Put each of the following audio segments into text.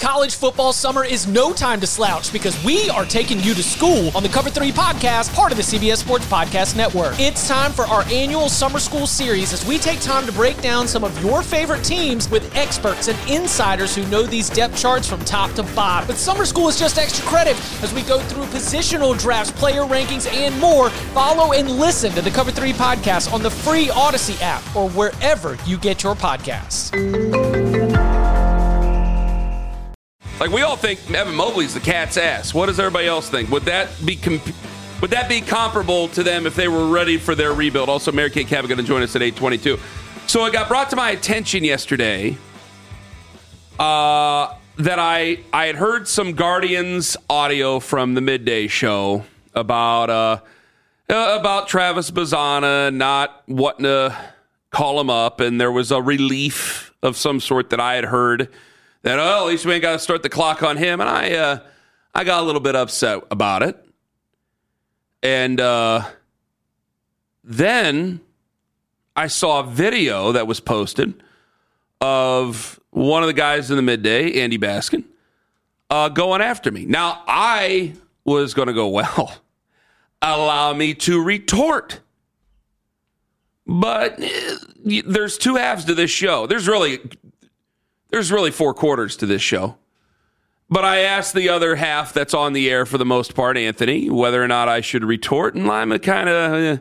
college football summer is no time to slouch because we are taking you to school on the Cover 3 podcast, part of the CBS Sports Podcast Network. It's time for our annual summer school series as we take time to break down some of your favorite teams with experts and insiders who know these depth charts from top to bottom. But summer school is just extra credit as we go through positional drafts, player rankings, and more. Follow and listen to the Cover 3 podcast on the free Odyssey app or wherever you get your podcasts. Like, we all think Evan Mobley's the cat's ass. What does everybody else think? Would that be comparable to them if they were ready for their rebuild? Also, Mary Kay Cabot going to join us at 8:22. So it got brought to my attention yesterday that I had heard some Guardians audio from the midday show about Travis Bazzana not wanting to call him up, and there was a relief of some sort that I had heard that, at least we ain't got to start the clock on him. And I got a little bit upset about it. And then I saw a video that was posted of one of the guys in the midday, Andy Baskin, going after me. Now, I was going to go, well, allow me to retort. But there's two halves to this show. There's really 4 quarters to this show. But I asked the other half that's on the air for the most part, Anthony, whether or not I should retort. And I'm a kind of...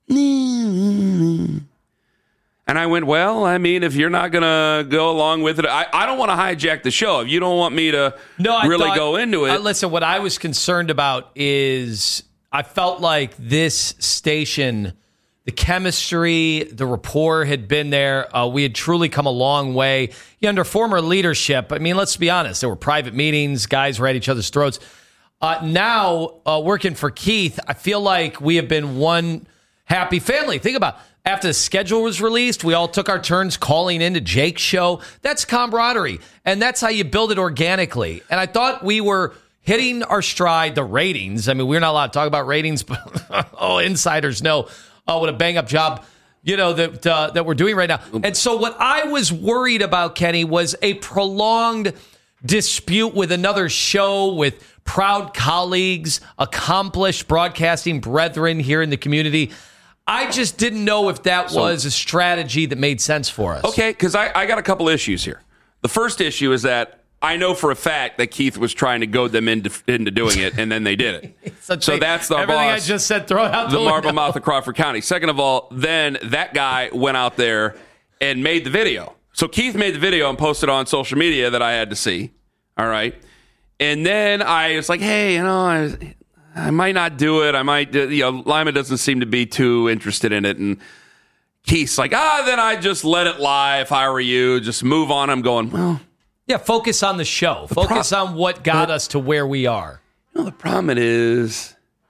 and I went, well, I mean, if you're not going to go along with it, I don't want to hijack the show. If you don't want me to go into it. Listen, what I was concerned about is I felt like this station... The chemistry, the rapport had been there. We had truly come a long way. Under former leadership, I mean, let's be honest, there were private meetings, guys were at each other's throats. Now, working for Keith, I feel like we have been one happy family. Think about it. After the schedule was released, we all took our turns calling into Jake's show. That's camaraderie, and that's how you build it organically. And I thought we were hitting our stride, the ratings. I mean, we're not allowed to talk about ratings, but insiders know. What a bang-up job, that we're doing right now. And so what I was worried about, Kenny, was a prolonged dispute with another show with proud colleagues, accomplished broadcasting brethren here in the community. I just didn't know if that was a strategy that made sense for us. Okay, because I got a couple issues here. The first issue is that I know for a fact that Keith was trying to goad them into doing it, and then they did it. So that's the everything boss, I just said, throw it out the marble mouth of Crawford County. Second of all, then that guy went out there and made the video. So Keith made the video and posted on social media that I had to see. All right. And then I was like, hey, I might not do it. I might, Lima doesn't seem to be too interested in it. And Keith's like, then I'd just let it lie if I were you. Just move on. I'm going, well. Yeah, focus on the show. Focus on what got us to where we are. The problem is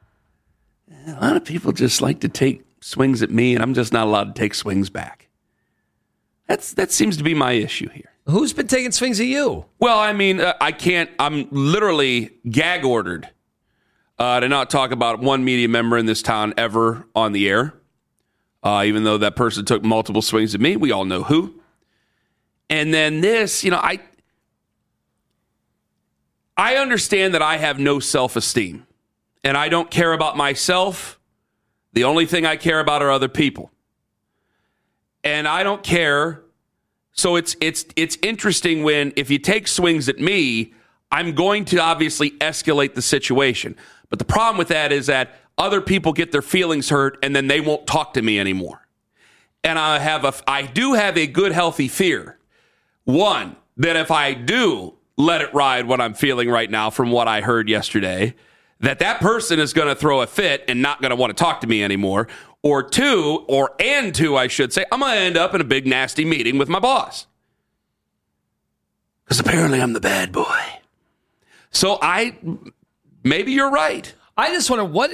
a lot of people just like to take swings at me, and I'm just not allowed to take swings back. That seems to be my issue here. Who's been taking swings at you? Well, I mean, I can't. I'm literally gag ordered to not talk about one media member in this town ever on the air, even though that person took multiple swings at me. We all know who. And then this, I understand that I have no self-esteem, and I don't care about myself. The only thing I care about are other people. And I don't care. So it's interesting when, if you take swings at me, I'm going to obviously escalate the situation. But the problem with that is that other people get their feelings hurt, and then they won't talk to me anymore. And I do have a good, healthy fear. One, that if I do let it ride what I'm feeling right now from what I heard yesterday, that person is going to throw a fit and not going to want to talk to me anymore. Or two, I should say, I'm going to end up in a big, nasty meeting with my boss. Because apparently I'm the bad boy. So maybe you're right. I just wonder what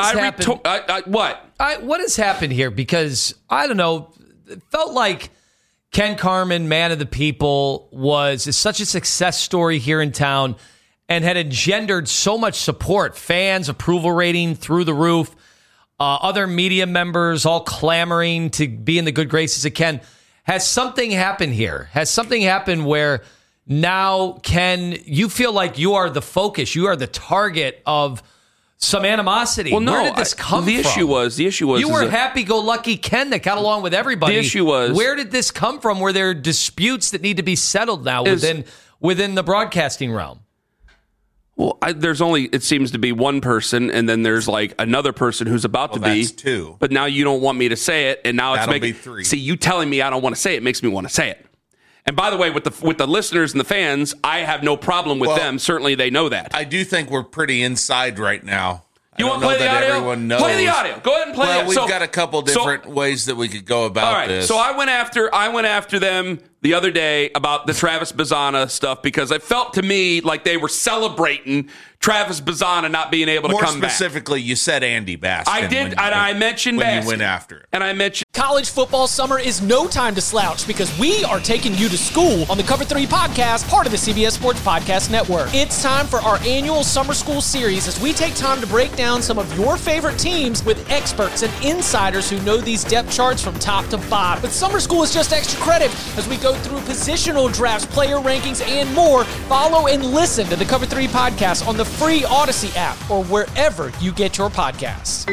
has happened here? Because I don't know. It felt like Ken Carman, man of the people, is such a success story here in town and had engendered so much support, fans, approval rating through the roof, other media members all clamoring to be in the good graces of Ken. Has something happened here? Has something happened where now Ken, you feel like you are the focus. You are the target of some animosity. Well, no, where did this come from? The issue was you were happy-go-lucky Ken that got along with everybody. The issue was, where did this come from? Were there disputes that need to be settled now within the broadcasting realm? Well, there's only, it seems to be one person, and then there's like another person who's about to be. That's two. But now you don't want me to say it, and now That'll be three. See, you telling me I don't want to say it makes me want to say it. And by the way, with the listeners and the fans, I have no problem with them. Certainly, they know that. I do think we're pretty inside right now. You want to play the audio? Everyone knows. Play the audio. Go ahead and play it. Well, we've got a couple different ways that we could go about this. So I went after them the other day about the Travis Bazzana stuff because it felt to me like they were celebrating Travis Bazzana not being able to come back. More specifically, you said Andy Baskin. I did, and I mentioned Baskin. When you went after it. And I mentioned College football summer is no time to slouch because we are taking you to school on the Cover 3 podcast, part of the CBS Sports Podcast Network. It's time for our annual summer school series as we take time to break down some of your favorite teams with experts and insiders who know these depth charts from top to bottom. But summer school is just extra credit as we go through positional drafts, player rankings, and more. Follow and listen to the Cover 3 podcast on the free Odyssey app or wherever you get your podcasts.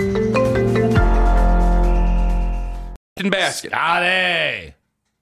Baskin. Scotty.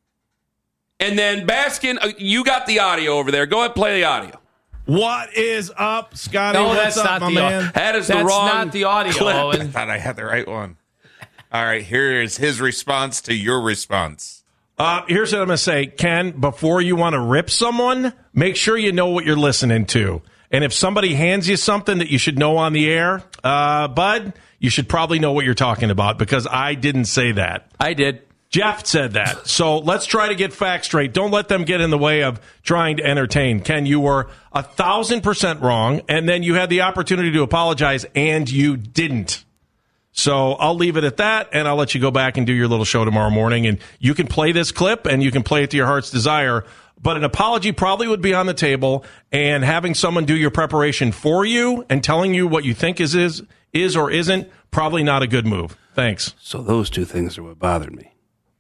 And then Baskin, you got the audio over there. Go ahead and play the audio. What is up, Scotty? No, What's that's up, not my the man? That's not the audio, clip. Owen. I thought I had the right one. All right, here is his response to your response. Here's what I'm going to say. Ken, before you want to rip someone, make sure you know what you're listening to. And if somebody hands you something that you should know on the air, bud, you should probably know what you're talking about because I didn't say that. I did. Jeff said that. So let's try to get facts straight. Don't let them get in the way of trying to entertain. Ken, you were 1,000% wrong, and then you had the opportunity to apologize, and you didn't. So I'll leave it at that, and I'll let you go back and do your little show tomorrow morning. And you can play this clip, and you can play it to your heart's desire. But an apology probably would be on the table, and having someone do your preparation for you and telling you what you think is or isn't, probably not a good move. Thanks. So those two things are what bothered me.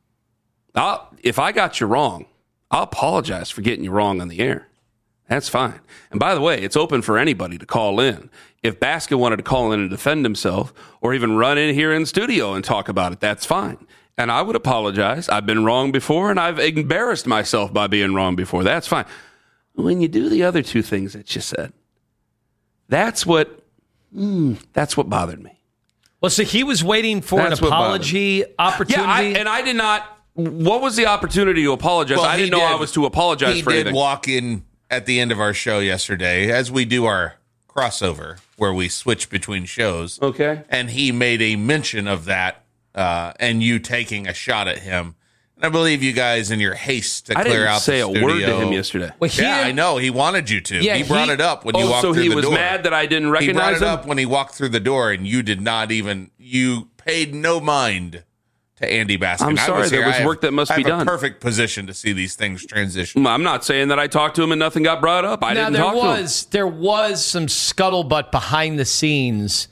If I got you wrong, I'll apologize for getting you wrong on the air. That's fine. And by the way, it's open for anybody to call in. If Baskin wanted to call in and defend himself or even run in here in studio and talk about it, that's fine. And I would apologize. I've been wrong before, and I've embarrassed myself by being wrong before. That's fine. When you do the other two things that you said, that's what bothered me. Well, so he was waiting for an apology opportunity. Yeah, I did not. What was the opportunity to apologize? Well, I didn't know I was to apologize for anything. He did walk in at the end of our show yesterday, as we do our crossover, where we switch between shows. Okay. And he made a mention of that, and you taking a shot at him. And I believe you guys, in your haste to clear out the studio. I didn't say a word to him yesterday. Well, I know. He wanted you to. Yeah, he brought it up when you walked through the door. So he was mad that I didn't recognize him? He brought it up when he walked through the door, and you did not even, you paid no mind to Andy Baskin. I'm sorry, there was work that must be done. I have a perfect position to see these things transition. I'm not saying that I talked to him and nothing got brought up. I didn't talk to him. There was some scuttlebutt behind the scenes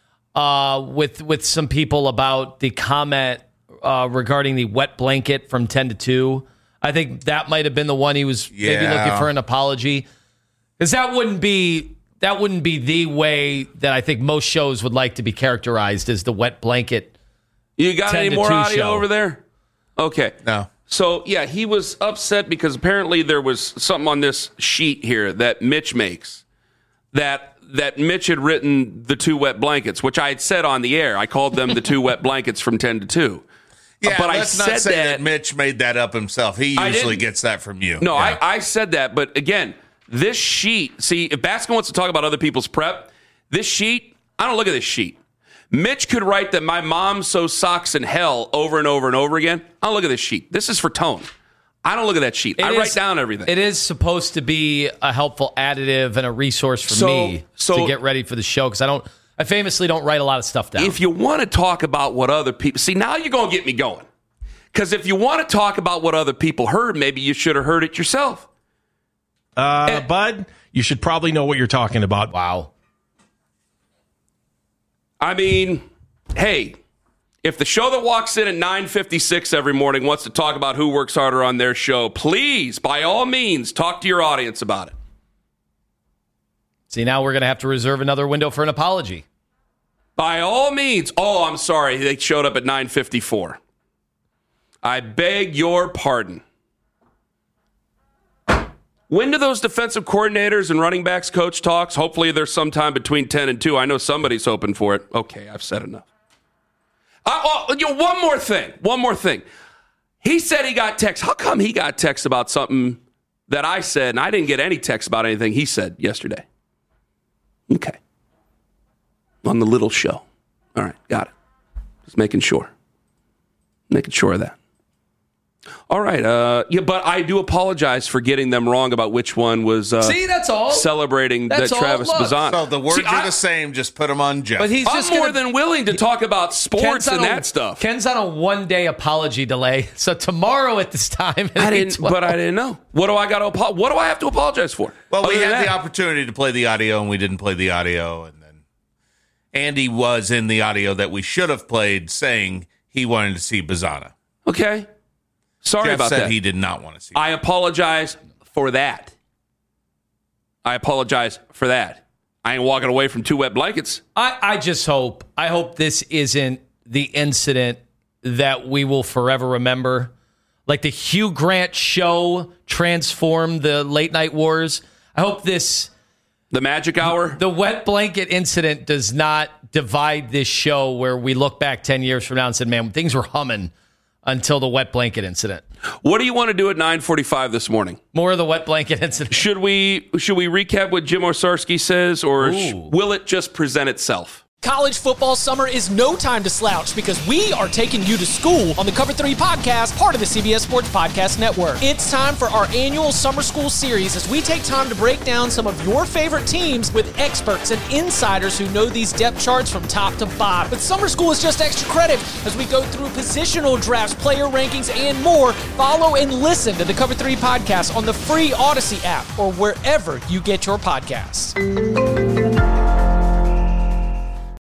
with some people about the comment regarding the wet blanket from 10 to 2. I think that might have been the one he was maybe looking for an apology. Because that wouldn't be the way that I think most shows would like to be characterized as the wet blanket. You got any more audio over there? Okay. No. So, yeah, he was upset because apparently there was something on this sheet here that Mitch makes that Mitch had written the two wet blankets, which I had said on the air. I called them the two wet blankets from 10 to 2. Yeah, but let's not say that Mitch made that up himself. He usually gets that from you. No, yeah. I said that. But again, this sheet, see, if Baskin wants to talk about other people's prep, this sheet, I don't look at this sheet. Mitch could write that my mom sews socks in hell over and over and over again. I don't look at this sheet. This is for tone. I don't look at that sheet. I write down everything. It is supposed to be a helpful additive and a resource for me to get ready for the show because I famously don't write a lot of stuff down. If you want to talk about what other people... See, now you're going to get me going. Because if you want to talk about what other people heard, maybe you should have heard it yourself. Bud, you should probably know what you're talking about. Wow. I mean, hey, If the show that walks in at 9:56 every morning wants to talk about who works harder on their show, please, by all means, talk to your audience about it. See, now we're going to have to reserve another window for an apology. By all means. Oh, I'm sorry. They showed up at 9:54. I beg your pardon. When do those defensive coordinators and running backs coach talks? Hopefully there's sometime between 10 and 2. I know somebody's hoping for it. Okay, I've said enough. One more thing. He said he got text. How come he got text about something that I said, and I didn't get any text about anything he said yesterday? Okay. On the little show. All right, got it. Just making sure. Making sure of that. All right. But I do apologize for getting them wrong about which one was that's all. Celebrating that Travis Bazzana. So the words are the same, just put them on Jeff. But he's I'm more than willing to talk about sports and that stuff. Ken's on a one-day apology delay, so tomorrow at this time. I didn't know. What do I got to What do I have to apologize for? Well, we had the opportunity to play the audio, and we didn't play the audio, and then Andy was in the audio that we should have played, saying he wanted to see Bazzana. Okay. Sorry Jeff about said that. He did not want to see. I apologize for that. I ain't walking away from 2 wet blankets. I hope this isn't the incident that we will forever remember. Like the Hugh Grant show transformed the late night wars. I hope the magic hour, the wet blanket incident does not divide this show where we look back 10 years from now and said, man, things were humming until the wet blanket incident. What do you want to do at 9:45 this morning? More of the wet blanket incident. Should we recap what Jim Orsarski says, or will it just present itself? College football summer is no time to slouch because we are taking you to school on the Cover 3 podcast, part of the CBS Sports Podcast Network. It's time for our annual summer school series as we take time to break down some of your favorite teams with experts and insiders who know these depth charts from top to bottom. But summer school is just extra credit as we go through positional drafts, player rankings, and more. Follow and listen to the Cover 3 podcast on the free Odyssey app or wherever you get your podcasts.